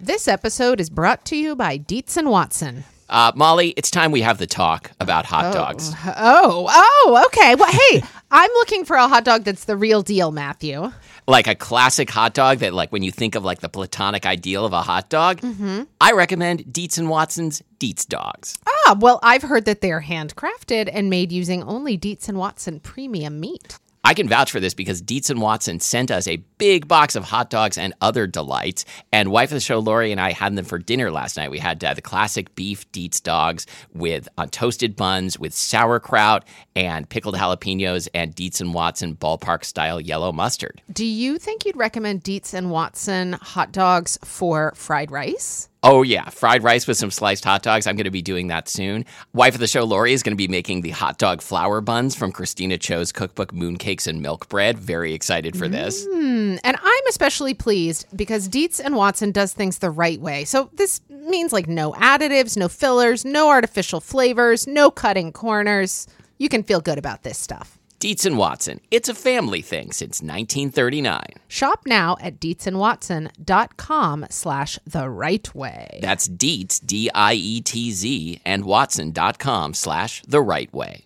This episode is brought to you by Dietz and Watson. Molly, it's time we have the talk about hot dogs. Oh, okay. Well, hey, I'm looking for a hot dog that's the real deal, Matthew. Like a classic hot dog that, like, when you think of, like, the platonic ideal of a hot dog, I recommend Dietz and Watson's Dietz Dogs. Well, I've heard that they're handcrafted and made using only Dietz and Watson premium meat. I can vouch for this because Dietz and Watson sent us a big box of hot dogs and other delights. And wife of the show, Lori, and I had them for dinner last night. We had the classic beef Dietz dogs with toasted buns with sauerkraut and pickled jalapenos and Dietz and Watson ballpark-style yellow mustard. Do you think you'd recommend Dietz and Watson hot dogs for fried rice? Oh, yeah. Fried rice with some sliced hot dogs. I'm going to be doing that soon. Wife of the show, Lori, is going to be making the hot dog flour buns from Christina Cho's cookbook, Mooncakes and Milk Bread. Very excited for this. And I'm especially pleased because Dietz and Watson does things the right way. So this means like no additives, no fillers, no artificial flavors, no cutting corners. You can feel good about this stuff. Dietz and Watson. It's a family thing since 1939. Shop now at dietzandwatson.com/the right way. That's Dietz, D-I-E-T-Z, and Watson.com/the right way.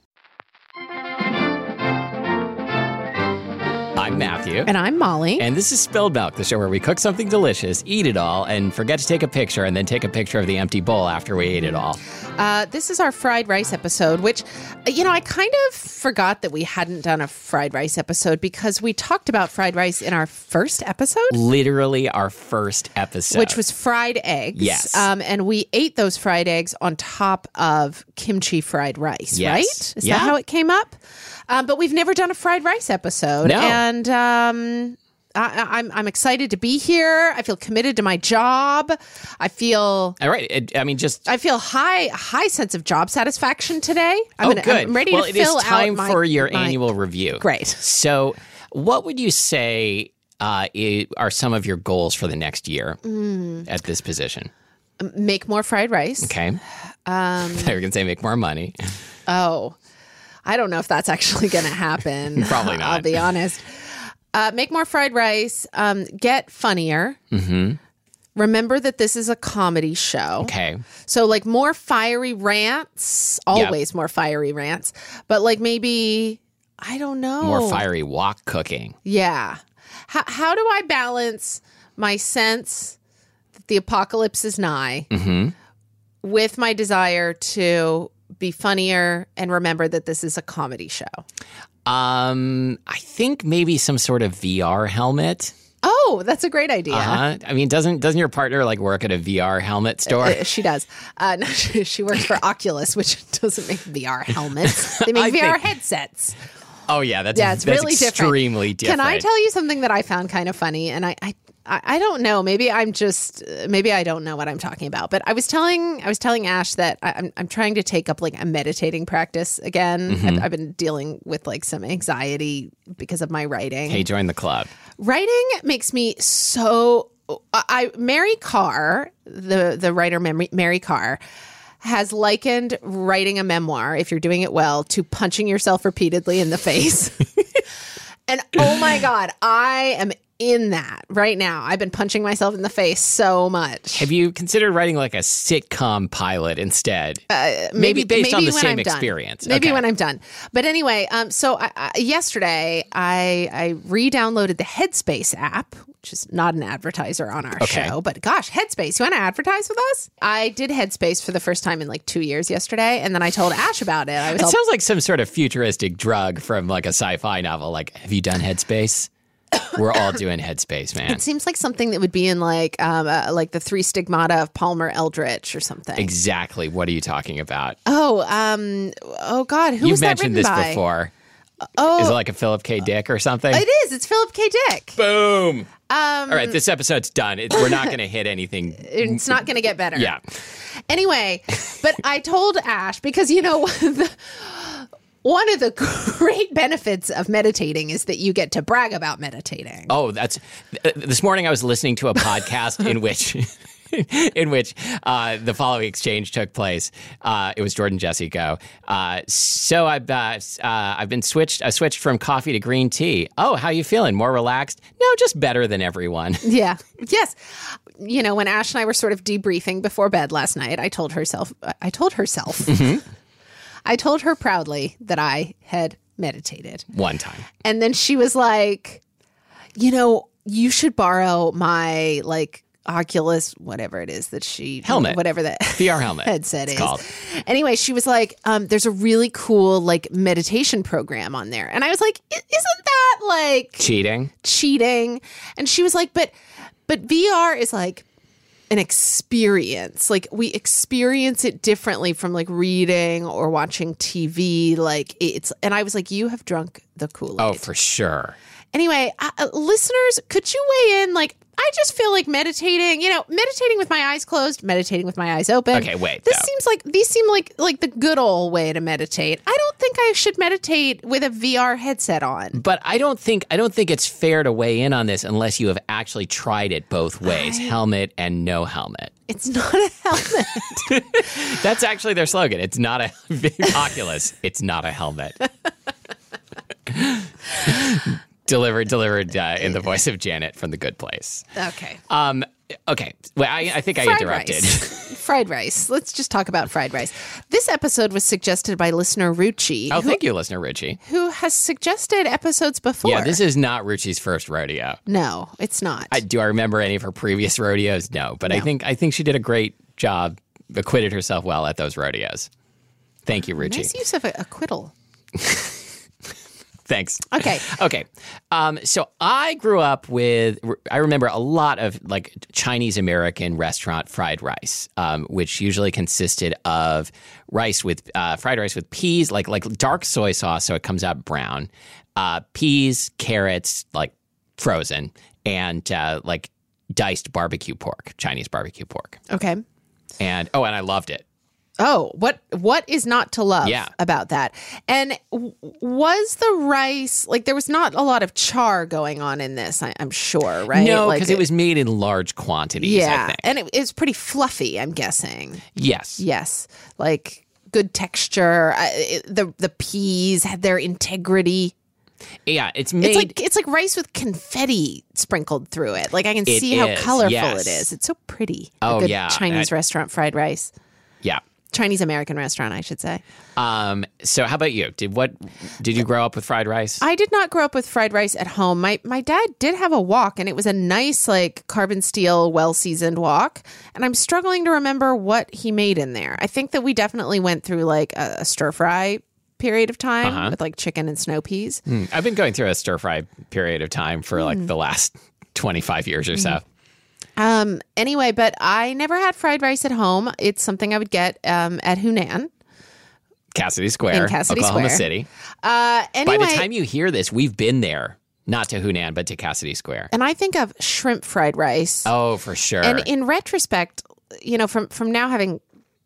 I'm Matthew. And I'm Molly. And this is Spilled Milk, the show where we cook something delicious, eat it all, and forget to take a picture, and then take a picture of the empty bowl after we ate it all. This is our fried rice episode, which, I kind of forgot that we hadn't done a fried rice episode because we talked about fried rice in our first episode. Literally our first episode. Which was fried eggs. Yes. And we ate those fried eggs on top of kimchi fried rice, Yes. right? Is that how it came up? But we've never done a fried rice episode. No. And I'm excited to be here. I feel committed to my job. I feel... All right. I feel high sense of job satisfaction today. Good. I'm ready to fill out it is time my, for your my- annual review. Great. So what would you say are some of your goals for the next year at this position? Make more fried rice. Okay. I was going to say make more money. Oh, I don't know if that's actually going to happen. Probably not. I'll be honest. Make more fried rice. Get funnier. Mm-hmm. Remember that this is a comedy show. Okay. So like more fiery rants, always more fiery rants, but like maybe, I don't know. More fiery wok cooking. Yeah. How do I balance my sense that the apocalypse is nigh with my desire to be funnier and remember that this is a comedy show? I think maybe some sort of VR helmet. Oh, that's a great idea. I mean, doesn't your partner like work at a VR helmet store? She does. No, she works for Oculus, which doesn't make VR helmets. They make VR headsets. Oh yeah, that's really extremely different. Can I tell you something that I found kind of funny? And I don't know. Maybe I don't know what I'm talking about. But I was telling Ash that I'm trying to take up like a meditating practice again. I've been dealing with like some anxiety because of my writing. Hey, join the club. Writing makes me so. Mary Karr, the writer Mary Karr, has likened writing a memoir, if you're doing it well, to punching yourself repeatedly in the face. And oh my God, I am in that right now. I've been punching myself in the face so much. Have you considered writing like a sitcom pilot instead? Maybe based on the same experience. Maybe Okay. when I'm done. But anyway, so yesterday I re-downloaded the Headspace app, which is not an advertiser on our show. But gosh, Headspace, you want to advertise with us? I did Headspace for the first time in like 2 years yesterday. And then I told Ash about it. It sounds like some sort of futuristic drug from like a sci-fi novel. Like, have you done Headspace? We're all doing Headspace, man. It seems like something that would be in like the Three Stigmata of Palmer Eldritch or something. Exactly. What are you talking about? Oh God, who You've was that mentioned written this by? before. Oh, Is it like a Philip K. Dick or something? it is. It's Philip K. Dick. Boom. All right, this episode's done. We're not going to hit anything. It's not going to get better. Yeah. Anyway, but I told Ash because one of the great benefits of meditating is that you get to brag about meditating. Oh, this morning I was listening to a podcast in which in which the following exchange took place. It was Jordan Jesse Go. So I've been switched. I switched from coffee to green tea. Oh, how you feeling? More relaxed? No, just better than everyone. Yeah. Yes. You know, when Ash and I were sort of debriefing before bed last night, I told herself, Mm-hmm. I told her proudly that I had meditated. One time. And then she was like, you know, you should borrow my Oculus, whatever it is that helmet, whatever that VR helmet headset is called. Anyway, she was like, there's a really cool meditation program on there. And I was like, isn't that cheating? And she was like, but VR is like an experience. Like we experience it differently from reading or watching TV. And I was like, you have drunk the Kool-Aid. Oh, for sure. Anyway, listeners, could you weigh in? I just feel like meditating, meditating with my eyes closed, meditating with my eyes open. Okay, wait. These seem like the good old way to meditate. I don't think I should meditate with a VR headset on. But I don't think it's fair to weigh in on this unless you have actually tried it both ways, helmet and no helmet. It's not a helmet. That's actually their slogan. It's not a Oculus. It's not a helmet. Delivered in the voice of Janet from The Good Place. Okay. Okay. Well, I think I interrupted. Fried rice. Let's just talk about fried rice. This episode was suggested by listener Ruchi. Oh, thank you, listener Ruchi. Who has suggested episodes before. Yeah, this is not Ruchi's first rodeo. No, it's not. Do I remember any of her previous rodeos? No, but no. I think she did a great job, acquitted herself well at those rodeos. Thank you, Ruchi. Nice use of acquittal. Thanks. Okay. So I grew up I remember a lot of Chinese American restaurant fried rice, which usually consisted of rice with fried rice with peas, like dark soy sauce, so it comes out brown, peas, carrots, frozen, and diced barbecue pork, Chinese barbecue pork. Okay. And I loved it. Oh, what is not to love Yeah. about that? And was the rice, there was not a lot of char going on in this, I'm sure, right? No, because it was made in large quantities, yeah, I think. and it was pretty fluffy, I'm guessing. Yes. Yes, good texture. The peas had their integrity. Yeah, it's made... It's like rice with confetti sprinkled through it. I can see how colorful it is. It's so pretty. Oh, a good yeah. Chinese restaurant fried rice. Yeah. Chinese American restaurant, I should say. So how about you? Did you grow up with fried rice? I did not grow up with fried rice at home. My dad did have a wok, and it was a nice carbon steel, well-seasoned wok. And I'm struggling to remember what he made in there. I think that we definitely went through a stir fry period of time with chicken and snow peas. I've been going through a stir fry period of time for the last 25 years or so. Anyway, but I never had fried rice at home. It's something I would get at Hunan. Cassidy Square, Oklahoma City. Anyway, by the time you hear this, we've been there. Not to Hunan, but to Cassidy Square. And I think of shrimp fried rice. Oh, for sure. And in retrospect, from now having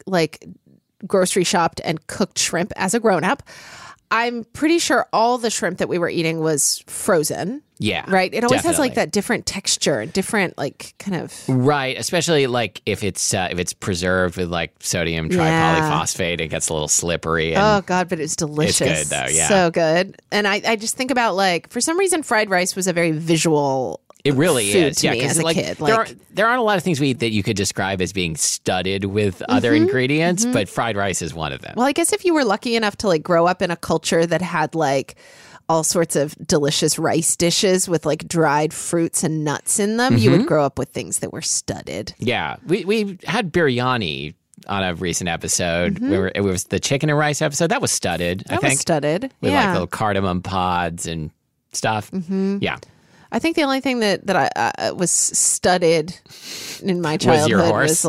grocery shopped and cooked shrimp as a grown-up, I'm pretty sure all the shrimp that we were eating was frozen. Yeah. Right? It always definitely has that different texture, different kind of... Right, especially if it's preserved with sodium tripolyphosphate, it gets a little slippery. And oh God, but it's delicious. It's good though, yeah. So good. And I just think about for some reason fried rice was a very visual It really food is. to me as a kid. There aren't a lot of things we eat that you could describe as being studded with other ingredients, but fried rice is one of them. Well, I guess if you were lucky enough to grow up in a culture that had all sorts of delicious rice dishes with dried fruits and nuts in them, you would grow up with things that were studded. Yeah. We had biryani on a recent episode where it was the chicken and rice episode. That was studded, I think. That was studded. With little cardamom pods and stuff. Yeah. I think the only thing that I was studded in my childhood was your horse?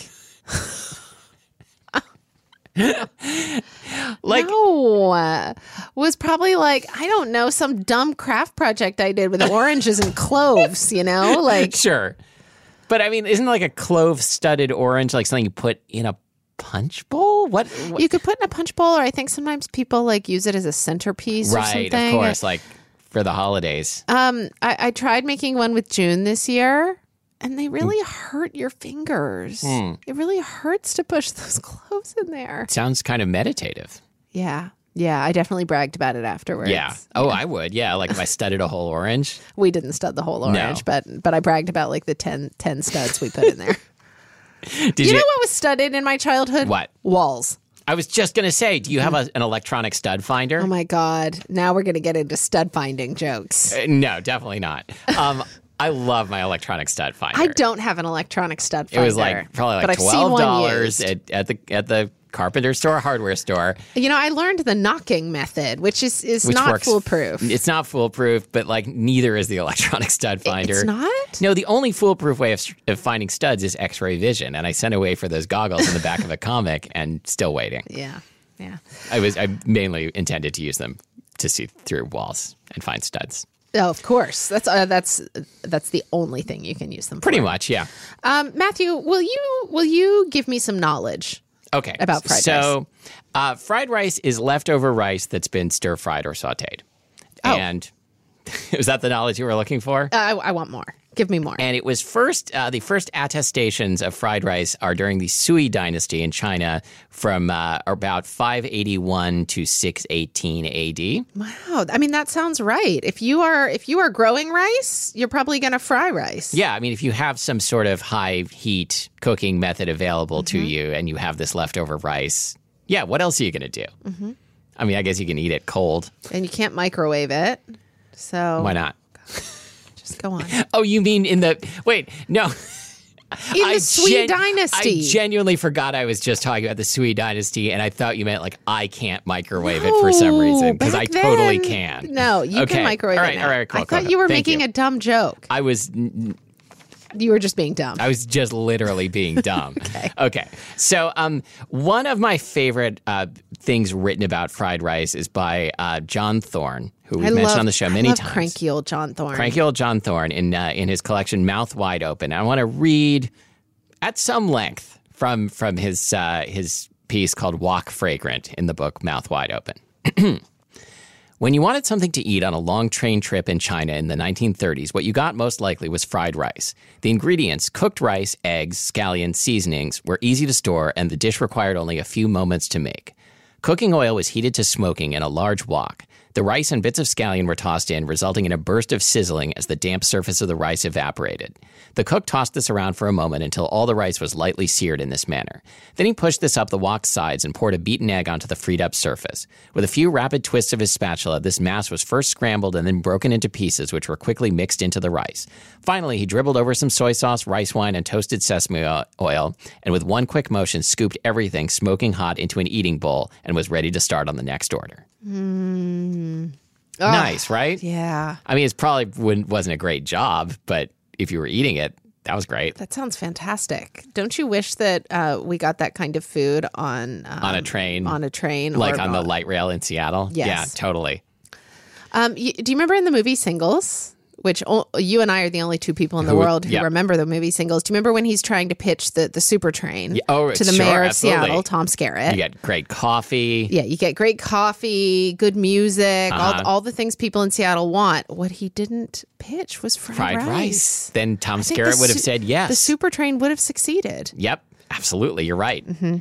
No, was probably I don't know, some dumb craft project I did with oranges and cloves, Sure. But I mean, isn't a clove studded orange something you put in a punch bowl? What you could put in a punch bowl, or I think sometimes people use it as a centerpiece or something. Right, of course, for the holidays. I tried making one with June this year, and they really hurt your fingers. It really hurts to push those cloves in there. Sounds kind of meditative. Yeah. Yeah, I definitely bragged about it afterwards. Yeah. Oh, I would. Yeah, like if I studded a whole orange. We didn't stud the whole orange, but I bragged about like the 10 studs we put in there. You know what was studded in my childhood? What? Walls. I was just going to say, do you have an electronic stud finder? Oh my God. Now we're going to get into stud finding jokes. No, definitely not. I love my electronic stud finder. I don't have an electronic stud finder. It was like probably like $12 at the carpenter store, hardware store. You know, I learned the knocking method, which not works, foolproof. It's not foolproof, but like neither is the electronic stud finder. It's not? No, the only foolproof way of finding studs is X-ray vision, and I sent away for those goggles in the back of a comic, and still waiting. Yeah. I mainly intended to use them to see through walls and find studs. Oh, of course. That's the only thing you can use them for. Pretty much, yeah. Matthew, will you give me some knowledge? Okay. About fried rice. So, fried rice is leftover rice that's been stir fried or sauteed. Oh. And was that the knowledge you were looking for? I want more. Give me more. And it was the first attestations of fried rice are during the Sui dynasty in China from about 581 to 618 AD. Wow. I mean, that sounds right. If you are growing rice, you're probably going to fry rice. Yeah. I mean, if you have some sort of high heat cooking method available to you and you have this leftover rice, yeah, what else are you going to do? Mm-hmm. I mean, I guess you can eat it cold. And you can't microwave it. So why not? Just go on. Oh, you mean in the... Wait, no. In the Sui dynasty. I genuinely forgot I was just talking about the Sui dynasty, and I thought you meant like I can't microwave it for some reason, because I totally can. No, you can microwave it now. All right, cool, I thought you were making a dumb joke. I was... You were just being dumb. I was just literally being dumb. Okay. So one of my favorite things written about fried rice is by John Thorne, who we've mentioned on the show many times. Cranky old John Thorne. Cranky old John Thorne in his collection Mouth Wide Open. I want to read at some length from his piece called Walk Fragrant in the book Mouth Wide Open. When you wanted something to eat on a long train trip in China in the 1930s, what you got most likely was fried rice. The ingredients, cooked rice, eggs, scallions, seasonings, were easy to store, and the dish required only a few moments to make. Cooking oil was heated to smoking in a large wok. The rice and bits of scallion were tossed in, resulting in a burst of sizzling as the damp surface of the rice evaporated. The cook tossed this around for a moment until all the rice was lightly seared in this manner. Then he pushed this up the wok's sides and poured a beaten egg onto the freed-up surface. With a few rapid twists of his spatula, this mass was first scrambled and then broken into pieces, which were quickly mixed into the rice. Finally, he dribbled over some soy sauce, rice wine, and toasted sesame oil, and with one quick motion, scooped everything smoking hot into an eating bowl and was ready to start on the next order. Nice, right? Yeah. I mean, it probably wasn't a great job, but if you were eating it, that was great. That sounds fantastic. Don't you wish that we got that kind of food on a train? On a train. Like on the light rail in Seattle? Yes. Yeah, totally. Do you remember in the movie Singles? Which you and I are the only two people in the world who remember the movie Singles. Do you remember when he's trying to pitch the super train to the mayor of Seattle, Tom Skerritt? You get great coffee. Yeah, you get great coffee, good music, all the things people in Seattle want. What he didn't pitch was fried rice. Then Tom Skerritt would have said yes. The super train would have succeeded. Yep, absolutely. You're right. Mm-hmm.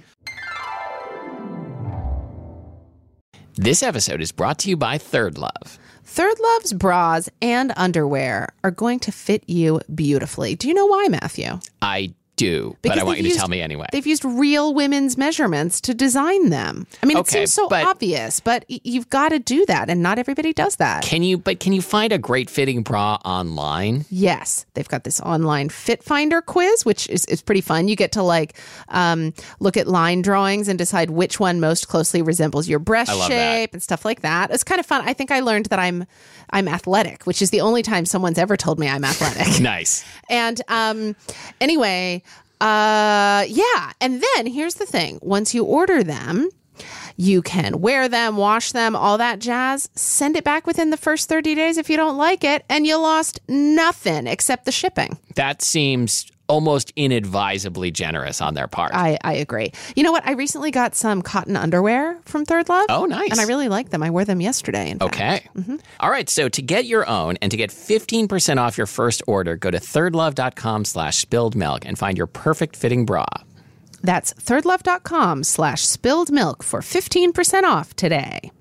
This episode is brought to you by Third Love. Third Love's bras and underwear are going to fit you beautifully. Do you know why, Matthew? I do, but I want you to tell me anyway. They've used real women's measurements to design them. I mean, it seems so obvious, but you've got to do that, and not everybody does that. Can you find a great fitting bra online? Yes. They've got this online Fit Finder quiz, which is pretty fun. You get to look at line drawings and decide which one most closely resembles your breast shape and stuff like that. It's kind of fun. I think I learned that I'm athletic, which is the only time someone's ever told me I'm athletic. Nice. And anyway, yeah. And then here's the thing. Once you order them, you can wear them, wash them, all that jazz. Send it back within the first 30 days if you don't like it, and you lost nothing except the shipping. That seems almost inadvisably generous on their part. I agree. You know what? I recently got some cotton underwear from Third Love. Oh, nice. And I really like them. I wore them yesterday, in fact. Okay. All right. So to get your own and to get 15% off your first order, go to thirdlove.com/spilledmilk and find your perfect fitting bra. That's thirdlove.com/spilledmilk for 15% off today.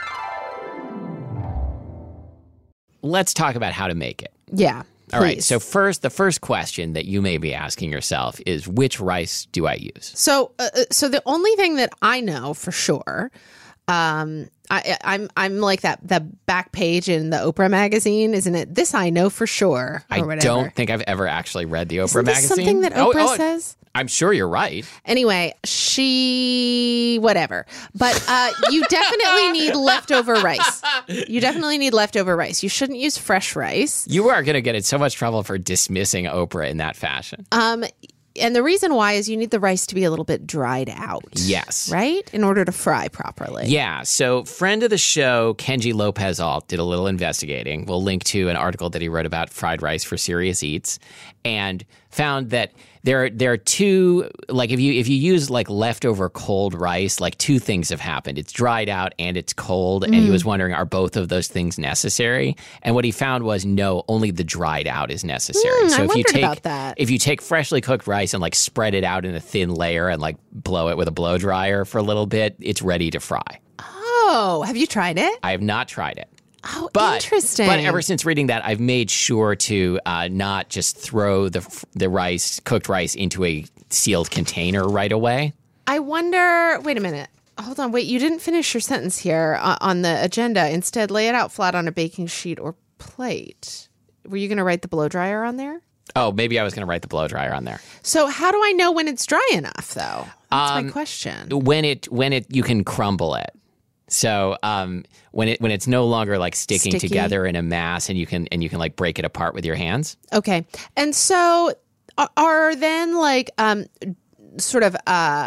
Let's talk about how to make it. Yeah. All right. please. So the first question that you may be asking yourself is, which rice do I use? So the only thing that I know for sure, I'm like that back page in the Oprah magazine, isn't it? This I know for sure. Or I whatever. don't think I've ever actually read the Oprah Isn't this magazine. something that Oprah says? I'm sure you're right. Anyway, whatever. But you definitely need leftover rice. You definitely need leftover rice. You shouldn't use fresh rice. You are going to get in so much trouble for dismissing Oprah in that fashion. And the reason why is you need the rice to be a little bit dried out. Yes. Right? In order to fry properly. Yeah. So friend of the show, Kenji Lopez-Alt, did a little investigating. We'll link to an article that he wrote about fried rice for Serious Eats and found that there are two, like if you use like leftover cold rice, like two things have happened. It's dried out and it's cold. And he was wondering, are both of those things necessary? And what he found was no, only the dried out is necessary. I wondered about that. If you take freshly cooked rice and like spread it out in a thin layer and like blow it with a blow dryer for a little bit, it's ready to fry. Oh, have you tried it? I have not tried it. Oh, But, interesting. But ever since reading that, I've made sure to not just throw the cooked rice into a sealed container right away. I wonder, wait a minute. Hold on, wait, you didn't finish your sentence here on the agenda. Instead, lay it out flat on a baking sheet or plate. Were you going to write the blow dryer on there? Oh, maybe I was going to write the blow dryer on there. So how do I know when it's dry enough, though? That's my question. When you can crumble it. So when it's no longer like sticking Sticky. together in a mass, and you can like break it apart with your hands. Okay. And so are then like sort of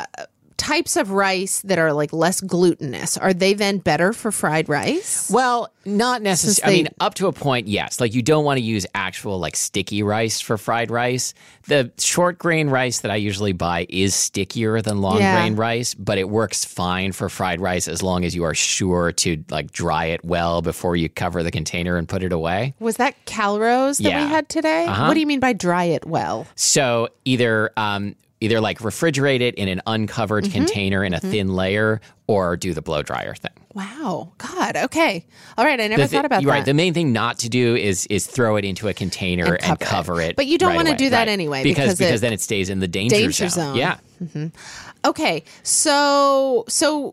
types of rice that are like less glutinous, are they then better for fried rice? Well, not necessarily. they- I mean, up to a point, yes. Like you don't want to use actual like sticky rice for fried rice. The short grain rice that I usually buy is stickier than long grain rice, but it works fine for fried rice as long as you are sure to like dry it well before you cover the container and put it away. Was that Calrose that Yeah. we had today? What do you mean by dry it well? So either like refrigerate it in an uncovered container in a thin layer, or do the blow dryer thing. Wow. God. Okay. All right. I never thought about You're that. right. The main thing not to do is throw it into a container and cover it. But you don't right want to away. do that Right. anyway because because then it stays in the danger zone. Yeah. Okay. So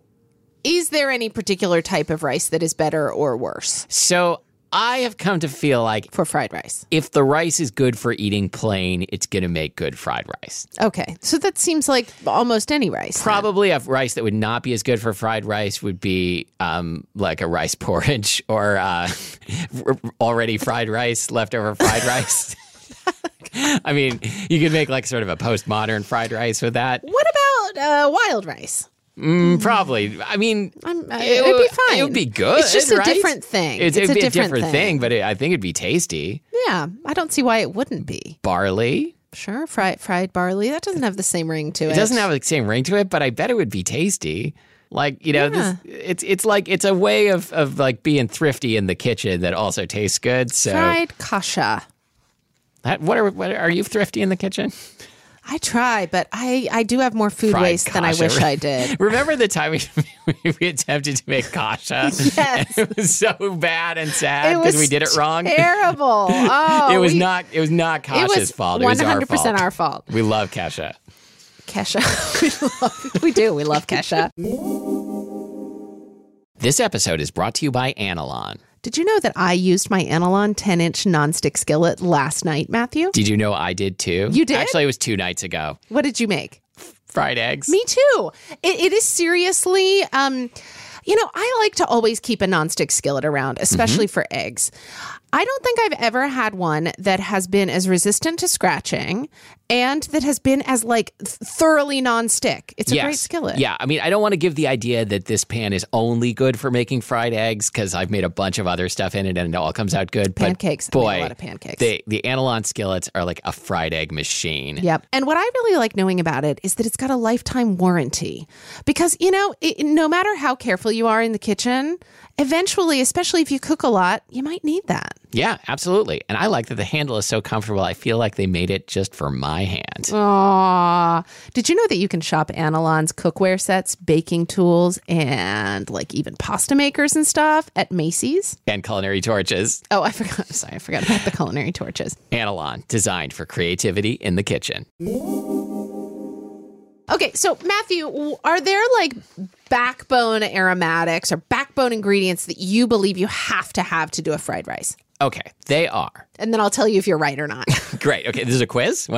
is there any particular type of rice that is better or worse So I have come to feel like for fried rice? if the rice is good for eating plain, it's going to make good fried rice. Okay. So that seems like almost any rice. then. Probably a rice that would not be as good for fried rice would be like a rice porridge or already fried rice, leftover fried rice. I mean, you could make like sort of a postmodern fried rice with that. What about wild rice? Probably. I mean, It'd be fine. It would be good. It's just a right? different thing. It'd It's a be different a different thing. but I think it'd be tasty. Yeah. I don't see why it wouldn't be. Barley. Sure. Fried barley. That doesn't have the same ring to it. It doesn't have the same ring to it, but I bet it would be tasty. Like, you know, it's like it's a way of like being thrifty in the kitchen that also tastes good. So fried kasha. what are you thrifty in the kitchen? I try, but I do have more food Fried waste than I kasha. wish I did. Remember the time we attempted to make kasha? Yes. It was so bad and sad because we did it wrong. Terrible. Oh, It was not Kasha's fault. It was our 100% fault. our fault. We love Kasha. Kesha. We do. We love Kesha. This episode is brought to you by Anilon. Did you know that I used my Anilon 10-inch nonstick skillet last night, Matthew? Did you know I did too? You did? Actually, it was 2 nights ago. What did you make? Fried eggs. Me too. It is seriously, I like to always keep a nonstick skillet around, especially for eggs. I don't think I've ever had one that has been as resistant to scratching and that has been as like thoroughly nonstick. It's a great skillet. Yeah, I mean, I don't want to give the idea that this pan is only good for making fried eggs because I've made a bunch of other stuff in it and it all comes out good. Pancakes. But boy, I make a lot of pancakes. The Analon skillets are like a fried egg machine. Yep. And what I really like knowing about it is that it's got a lifetime warranty because, no matter how careful you are in the kitchen, eventually, especially if you cook a lot, you might need that. Yeah, absolutely. And I like that the handle is so comfortable. I feel like they made it just for my hand. Aww. Did you know that you can shop Analon's cookware sets, baking tools, and like even pasta makers and stuff at Macy's? And culinary torches. Oh, I forgot. Sorry, I forgot about the culinary torches. Analon, designed for creativity in the kitchen. Okay, so Matthew, are there like backbone aromatics or backbone ingredients that you believe you have to do a fried rice? Okay, they are. And then I'll tell you if you're right or not. Great. Okay, this is a quiz.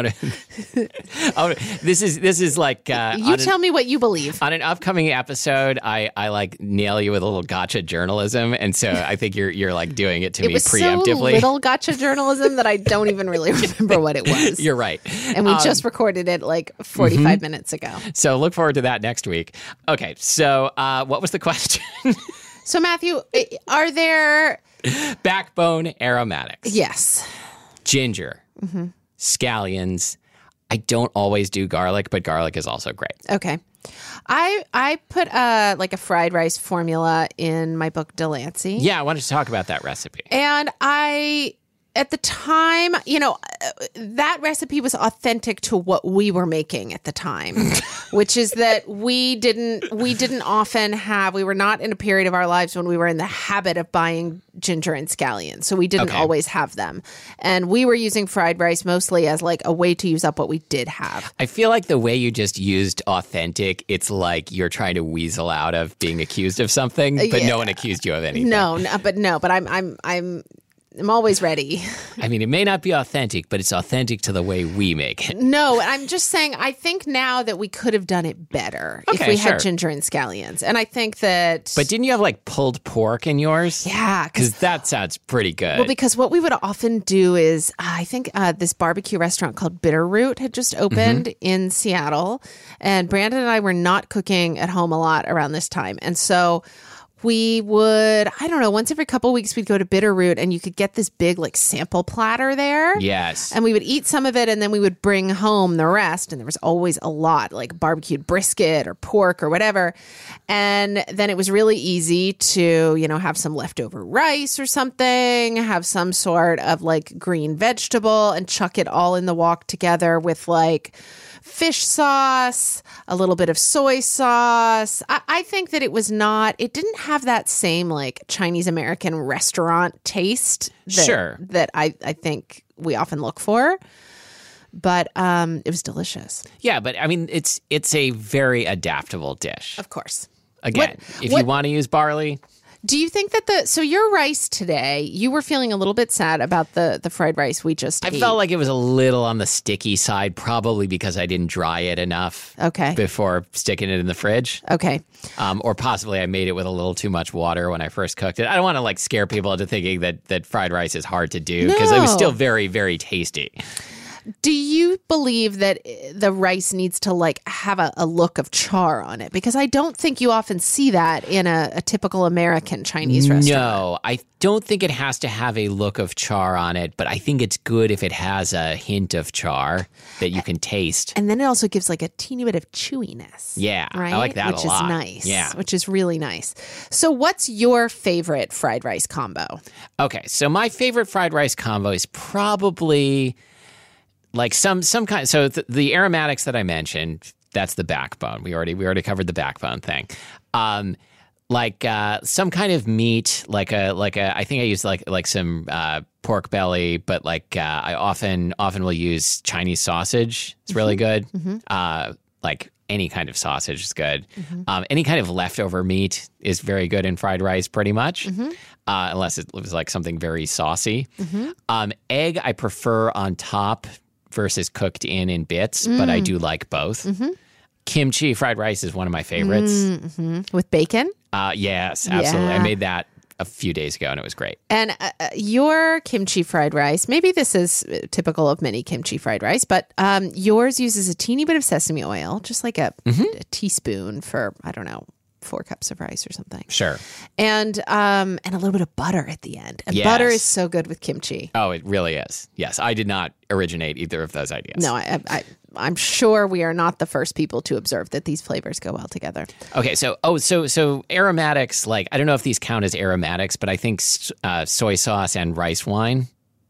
This is like you tell me what you believe. On an upcoming episode, I like nail you with a little gotcha journalism, and so I think you're like doing it to me preemptively. It was so little gotcha journalism that I don't even really remember what it was. You're right, and we just recorded it like 45 minutes ago. So look forward to that next week. Okay, so what was the question? So Matthew, are there backbone aromatics? Yes. Ginger, scallions. I don't always do garlic, but garlic is also great. Okay. I put like a fried rice formula in my book Delancey. Yeah, I wanted to talk about that recipe. And at the time, that recipe was authentic to what we were making at the time, which is that we were not in a period of our lives when we were in the habit of buying ginger and scallions. So we didn't always have them. And we were using fried rice mostly as like a way to use up what we did have. I feel like the way you just used authentic, it's like you're trying to weasel out of being accused of something, but no one accused you of anything. But I'm always ready. I mean, it may not be authentic, but it's authentic to the way we make it. No, I'm just saying, I think now that we could have done it better if we had ginger and scallions. And I think that... But didn't you have like pulled pork in yours? Yeah. Because that sounds pretty good. Well, because what we would often do is, I think this barbecue restaurant called Bitterroot had just opened in Seattle. And Brandon and I were not cooking at home a lot around this time. And so... we would, I don't know, once every couple of weeks we'd go to Bitterroot and you could get this big like sample platter there. Yes. And we would eat some of it and then we would bring home the rest. And there was always a lot, like barbecued brisket or pork or whatever. And then it was really easy to, have some leftover rice or something, have some sort of like green vegetable and chuck it all in the wok together with like fish sauce, a little bit of soy sauce. I think that it didn't have that same like Chinese American restaurant taste that I think we often look for. But it was delicious. Yeah, but I mean, it's a very adaptable dish. Of course. Again, if you want to use barley... Do you think that so your rice today, you were feeling a little bit sad about the fried rice we just ate? I felt like it was a little on the sticky side, probably because I didn't dry it enough before sticking it in the fridge. Okay. Or possibly I made it with a little too much water when I first cooked it. I don't want to like scare people into thinking that fried rice is hard to do because it was still very, very tasty. Do you believe that the rice needs to like have a look of char on it? Because I don't think you often see that in a typical American Chinese restaurant. No, I don't think it has to have a look of char on it, but I think it's good if it has a hint of char that you can taste. And then it also gives like a teeny bit of chewiness. Yeah, right? I like that which a lot. Which is nice. Yeah. Which is really nice. So what's your favorite fried rice combo? Okay, so my favorite fried rice combo is probably... like some kind. So the aromatics that I mentioned, that's the backbone. We already covered the backbone thing. Like some kind of meat, like a. I think I use like some pork belly, but like I often will use Chinese sausage. It's really good. Like any kind of sausage is good. Any kind of leftover meat is very good in fried rice, pretty much. Unless it was like something very saucy. Egg I prefer on top versus cooked in bits, but I do like both. Kimchi fried rice is one of my favorites. With bacon? Yes, absolutely. Yeah. I made that a few days ago, and it was great. And your kimchi fried rice, maybe this is typical of many kimchi fried rice, but yours uses a teeny bit of sesame oil, just like a teaspoon for, I don't know, 4 cups of rice or something. Sure. And a little bit of butter at the end. And butter is so good with kimchi. Oh, it really is. Yes, I did not originate either of those ideas. No, I'm sure we are not the first people to observe that these flavors go well together. Okay, so aromatics, like I don't know if these count as aromatics, but I think soy sauce and rice wine.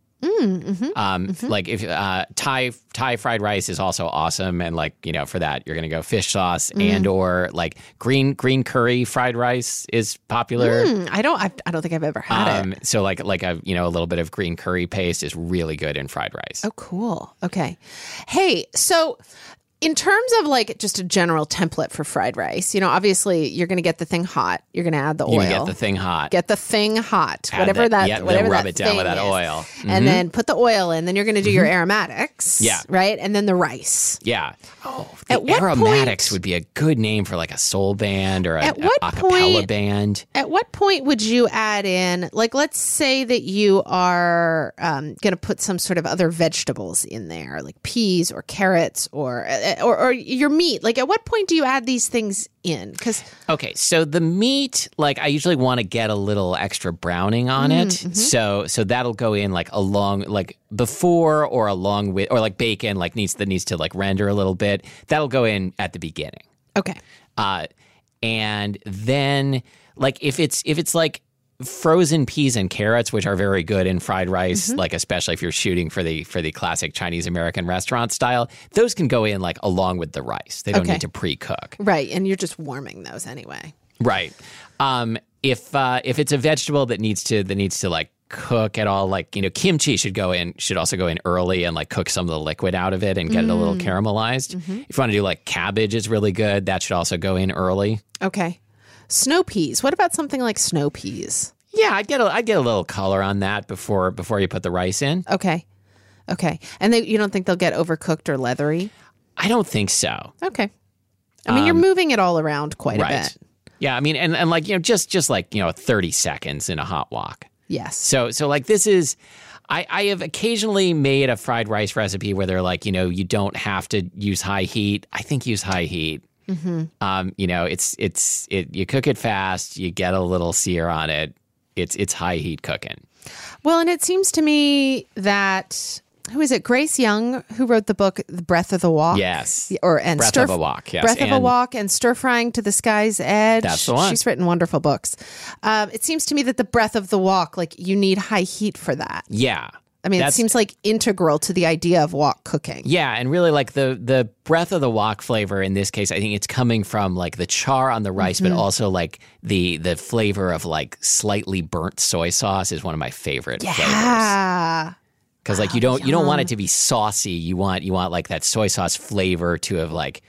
Like if Thai fried rice is also awesome, and like for that you're gonna go fish sauce and or like green curry fried rice is popular. I don't think I've ever had it. So like a little bit of green curry paste is really good in fried rice. Oh, cool. Okay. Hey, so in terms of like just a general template for fried rice, obviously you're going to get the thing hot. You're going to add the oil. You get the thing hot. Get the thing hot. Add whatever then rub that it down with that is. oil. And then put the oil in. Then you're going to do your aromatics. Yeah. Right? And then the rice. Yeah. Oh, the aromatics would be a good name for like a soul band or a cappella band. At what point would you add in, like, let's say that you are going to put some sort of other vegetables in there, like peas or carrots or your meat. Like, at what point do you add these things in? Okay, so the meat, like I usually want to get a little extra browning on it. So that'll go in like along, like before or along with, or like bacon, like needs to like render a little bit. That'll go in at the beginning. Okay. And then like if it's like frozen peas and carrots, which are very good in fried rice, like especially if you're shooting for the classic Chinese American restaurant style, those can go in like along with the rice. They don't need to pre-cook. Right, and you're just warming those anyway. Right. If it's a vegetable that needs to like cook at all, like kimchi should also go in early and like cook some of the liquid out of it and get it a little caramelized. If you want to do like cabbage is really good, that should also go in early. Okay. Snow peas. What about something like snow peas? Yeah, I'd get a little color on that before you put the rice in. Okay. And you don't think they'll get overcooked or leathery? I don't think so. Okay. I mean, you're moving it all around quite a bit. Yeah, I mean, and like just like 30 seconds in a hot wok. Yes. So like this is. I have occasionally made a fried rice recipe where they're like, you don't have to use high heat. I think use high heat. You cook it fast, you get a little sear on it. It's high heat cooking. Well, and it seems to me that, who is it? Grace Young, who wrote the book The Breath of the Wok? Yes. Breath of a Wok, yes. Breath of a Wok and Stir Frying to the Sky's Edge. That's the one. She's written wonderful books. It seems to me that the breath of the wok, like you need high heat for that. Yeah. I mean, it seems like integral to the idea of wok cooking. Yeah, and really like the breath of the wok flavor in this case, I think it's coming from like the char on the rice, but also like the flavor of like slightly burnt soy sauce is one of my favorite flavors. Yeah. Because like you don't want it to be saucy. You want like that soy sauce flavor to have like,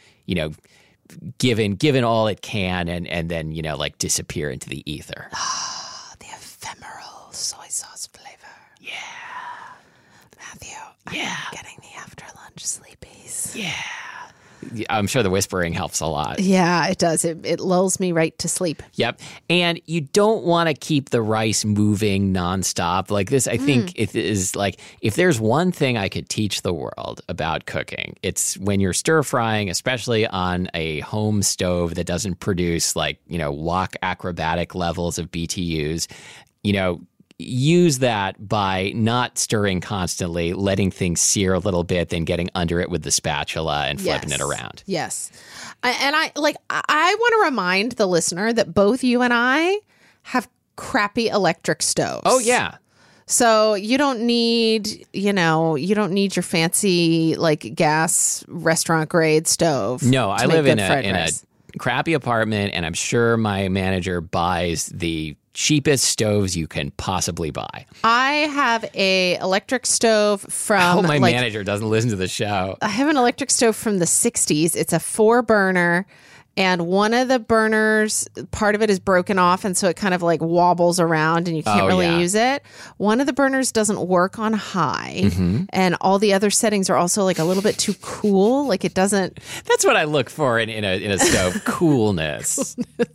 given all it can and then, like disappear into the ether. The ephemeral soy sauce flavor. Yeah. Matthew, Yeah. I'm getting the after lunch sleepies. Yeah. I'm sure the whispering helps a lot. Yeah, it does. It lulls me right to sleep. Yep. And you don't want to keep the rice moving nonstop. Like this, I think it is like, if there's one thing I could teach the world about cooking, it's when you're stir frying, especially on a home stove that doesn't produce like, wok acrobatic levels of BTUs, use that by not stirring constantly, letting things sear a little bit, then getting under it with the spatula and flipping it around. Yes. I want to remind the listener that both you and I have crappy electric stoves. Oh, yeah. So you don't need your fancy like gas restaurant grade stove. No, I live in a crappy apartment, and I'm sure my manager buys the cheapest stoves you can possibly buy. I have a electric stove from. I hope my manager doesn't listen to the show. I have an electric stove from the 60s. It's a 4-burner. And one of the burners, part of it is broken off, and so it kind of like wobbles around and you can't really use it. One of the burners doesn't work on high, and all the other settings are also like a little bit too cool. Like it doesn't. That's what I look for in a stove, coolness.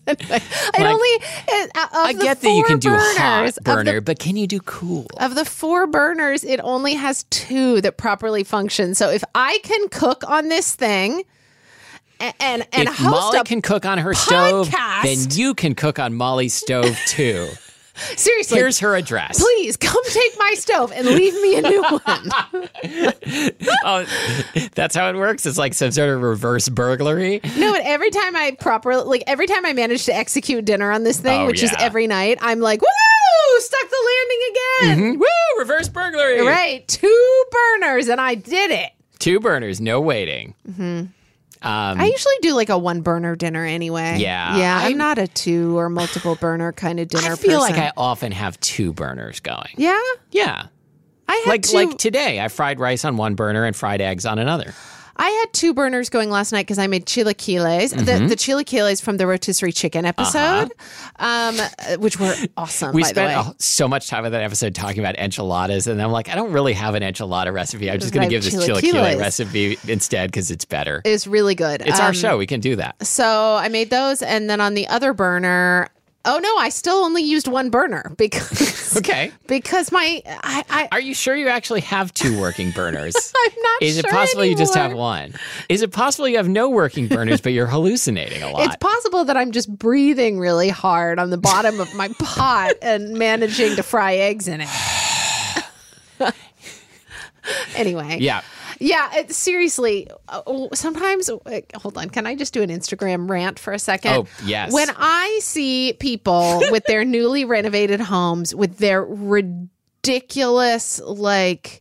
I get that you can do hot burner, but can you do cool? Of the 4 burners, it only has 2 that properly function. So if I can cook on this thing and if host Molly a can cook on her stove, podcast, then you can cook on Molly's stove too. Seriously. Here's her address. Please come take my stove and leave me a new one. Oh, that's how it works? It's like some sort of reverse burglary? No, but every time I manage to execute dinner on this thing, which is every night, I'm like, woo, stuck the landing again. Woo, reverse burglary. Right. 2 burners and I did it. 2 burners, no waiting. I usually do like a 1 burner dinner anyway. Yeah. I'm not a 2 or multiple burner kind of dinner I feel person. like I often have 2 burners going. Yeah? Yeah. I had like today, I fried rice on 1 burner and fried eggs on another. I had 2 burners going last night because I made chilaquiles, the chilaquiles from the rotisserie chicken episode, which were awesome, We by the way. spent so much time in that episode talking about enchiladas, and I'm like, I don't really have an enchilada recipe. I'm just going to give this chilaquile recipe instead because it's better. It's really good. It's our show. We can do that. So I made those, and then on the other burner... Oh no! I still only used 1 burner because because Are you sure you actually have 2 working burners? I'm not sure. Is it possible anymore. you just have 1? Is it possible you have no working burners but you're hallucinating a lot? It's possible that I'm just breathing really hard on the bottom of my pot and managing to fry eggs in it. Anyway, yeah. Seriously, sometimes. Hold on. Can I just do an Instagram rant for a second? Oh, yes. When I see people with their newly renovated homes with their ridiculous, like,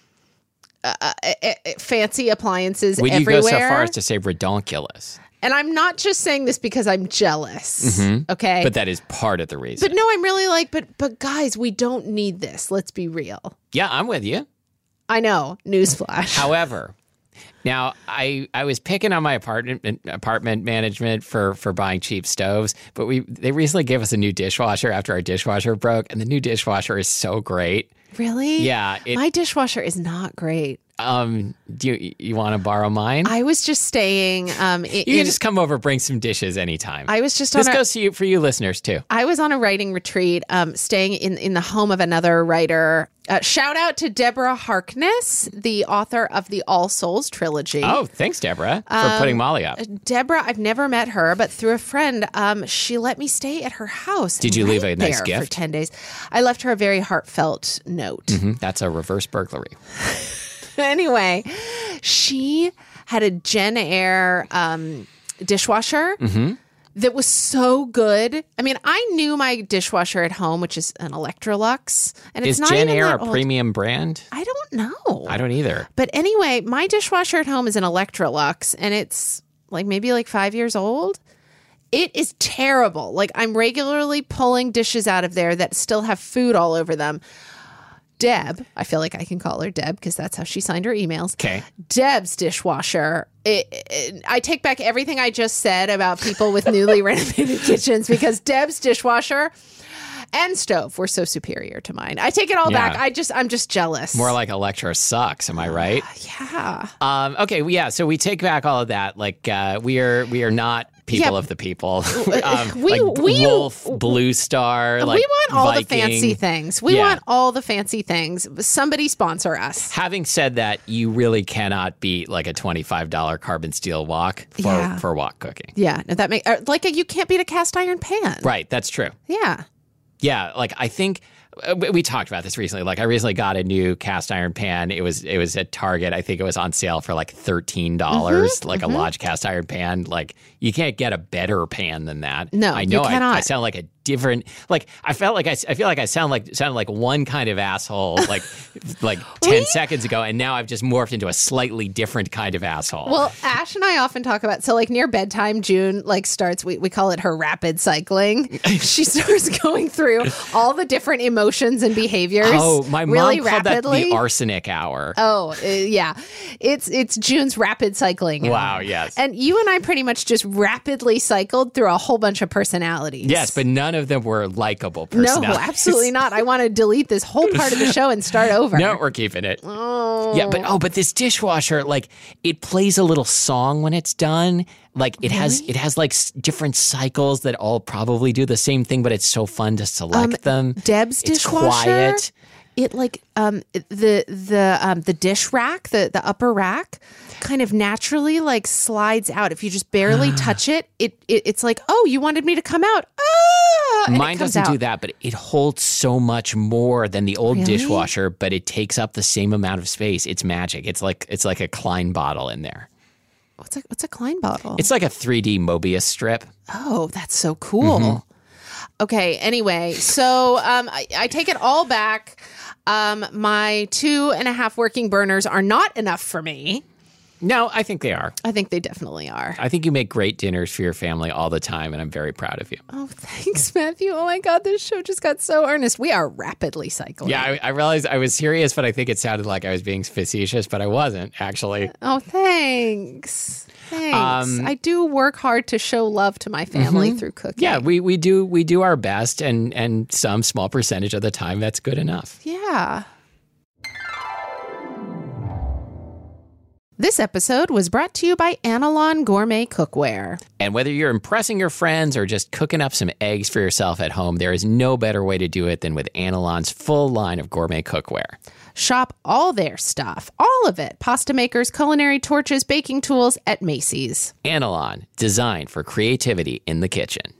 fancy appliances Would everywhere. you go so far as to say redonkulous? And I'm not just saying this because I'm jealous. Okay. But that is part of the reason. But no, I'm really like, but guys, we don't need this. Let's be real. Yeah, I'm with you. I know. Newsflash. However, now I was picking on my apartment management for buying cheap stoves, but they recently gave us a new dishwasher after our dishwasher broke, and the new dishwasher is so great. Really? Yeah. My dishwasher is not great. Do you want to borrow mine? I was just staying. You can just come over, bring some dishes anytime. I was just this goes to you for you listeners too. I was on a writing retreat, staying in the home of another writer. Shout out to Deborah Harkness, the author of the All Souls trilogy. Oh, thanks, Deborah, for putting Molly up. Deborah, I've never met her, but through a friend, she let me stay at her house. Did you leave a nice gift? For 10 days. I left her a very heartfelt note. That's a reverse burglary. Anyway, she had a Jen Air dishwasher that was so good. I mean, I knew my dishwasher at home, which is an Electrolux, and it's not Jen even Air that a old. premium brand? I don't know. I don't either. But anyway, my dishwasher at home is an Electrolux, and it's maybe 5 years old. It is terrible. Like, I'm regularly pulling dishes out of there that still have food all over them. Deb, I feel like I can call her Deb because that's how she signed her emails. Okay. Deb's dishwasher. I take back everything I just said about people with newly renovated kitchens because Deb's dishwasher and stove were so superior to mine. I take it all back. I'm just jealous. More like Electra sucks. Am I right? Yeah. Okay. Yeah. So we take back all of that. Like we are not people of the people. Wolf, Blue Star. We want all Viking. the fancy things. We want all the fancy things. Somebody sponsor us. Having said that, you really cannot beat like a $25 carbon steel wok for wok cooking. Yeah. No, that you can't beat a cast iron pan. Right. That's true. Yeah. Yeah, like I think we talked about this recently. Like I recently got a new cast iron pan. It was at Target. I think it was on sale for like $13, like a Lodge cast iron pan. Like you can't get a better pan than that. No, I know you cannot. I sound like a different. Like I feel like I sounded like one kind of asshole like 10 seconds ago, and now I've just morphed into a slightly different kind of asshole. Well, Ash and I often talk about, so like near bedtime, June like starts, we call it her rapid cycling. She starts going through all the different emotions and behaviors. Oh, my mom really called rapidly. that the arsenic hour. Oh, yeah. It's June's rapid cycling. Wow, yes. And you and I pretty much just rapidly cycled through a whole bunch of personalities. Yes, but none of them were likable No, personalities. absolutely not. I want to delete this whole part of the show and start over. No, we're keeping it. Oh. Yeah, but this dishwasher, like, it plays a little song when it's done. Like it has like different cycles that all probably do the same thing, but it's so fun to select them. Deb's it's dishwasher. Quiet. It like the dish rack, the upper rack, kind of naturally like slides out. If you just barely touch it, it's like, oh, you wanted me to come out. And Mine doesn't do that, but it holds so much more than the old dishwasher, but it takes up the same amount of space. It's magic. It's like a Klein bottle in there. What's a Klein bottle? It's like a 3D Mobius strip. Oh, that's so cool. Okay, anyway, so I take it all back. My 2.5 working burners are not enough for me. No, I think they are. I think they definitely are. I think you make great dinners for your family all the time, and I'm very proud of you. Oh, thanks, Matthew. Oh, my God, this show just got so earnest. We are rapidly cycling. Yeah, I realized I was serious, but I think it sounded like I was being facetious, but I wasn't, actually. Oh, thanks. I do work hard to show love to my family through cooking. Yeah, we do our best, and some small percentage of the time, that's good enough. Yeah. This episode was brought to you by Analon Gourmet Cookware. And whether you're impressing your friends or just cooking up some eggs for yourself at home, there is no better way to do it than with Analon's full line of gourmet cookware. Shop all their stuff, all of it. Pasta makers, culinary torches, baking tools at Macy's. Analon, designed for creativity in the kitchen.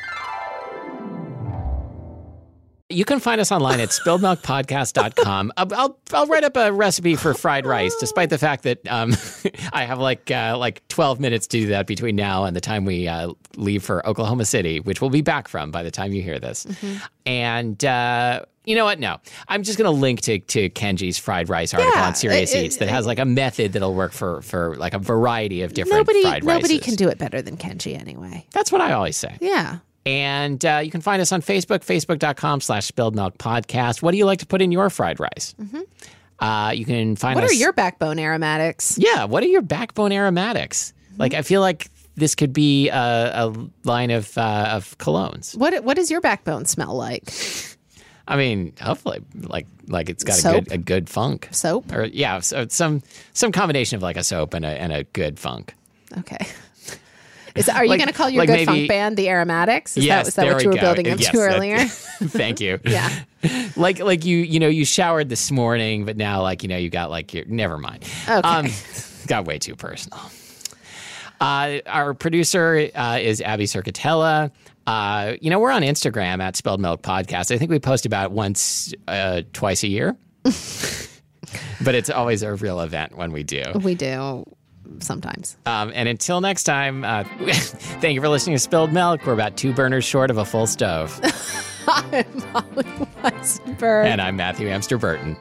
You can find us online at spilledmilkpodcast.com. I'll write up a recipe for fried rice, despite the fact that I have like 12 minutes to do that between now and the time we leave for Oklahoma City, which we'll be back from by the time you hear this. And you know what? No, I'm just going to link to Kenji's fried rice article on Serious Eats that has like a method that'll work for like a variety of different fried rices. Nobody can do it better than Kenji anyway. That's what I always say. Yeah. And you can find us on Facebook, facebook.com/spilledmilkpodcast. What do you like to put in your fried rice? You can find us. What are your backbone aromatics? Yeah, what are your backbone aromatics? Like, I feel like this could be a line of colognes. What does your backbone smell like? I mean, hopefully, like it's got a good funk. Soap? Or yeah, so some combination of like a soap and a good funk. Okay. Are you going to call your good funk band the Aromatics? Is that what you were building up to earlier? Thank you. Yeah. Like you showered this morning, but now you got your never mind. Okay. Got way too personal. Our producer is Abby Circatella. We're on Instagram at Spilled Milk Podcast. I think we post about once, twice a year. But it's always a real event when we do. We do. Sometimes. And until next time, thank you for listening to Spilled Milk. We're about 2 burners short of a full stove. I'm Molly Weissenberg. And I'm Matthew Amster Burton.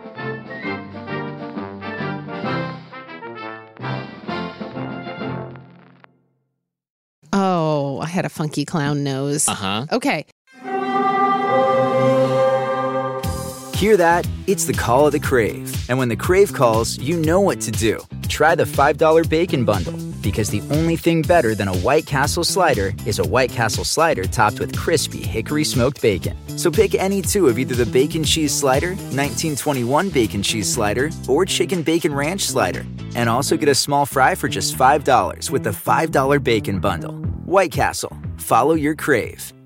Oh, I had a funky clown nose. Uh-huh. Okay. Hear that? It's the call of the Crave. And when the Crave calls, you know what to do. Try the $5 Bacon Bundle, because the only thing better than a White Castle slider is a White Castle slider topped with crispy hickory smoked bacon. So pick any 2 of either the Bacon Cheese Slider, 1921 Bacon Cheese Slider, or Chicken Bacon Ranch Slider. And also get a small fry for just $5 with the $5 Bacon Bundle. White Castle. Follow your crave.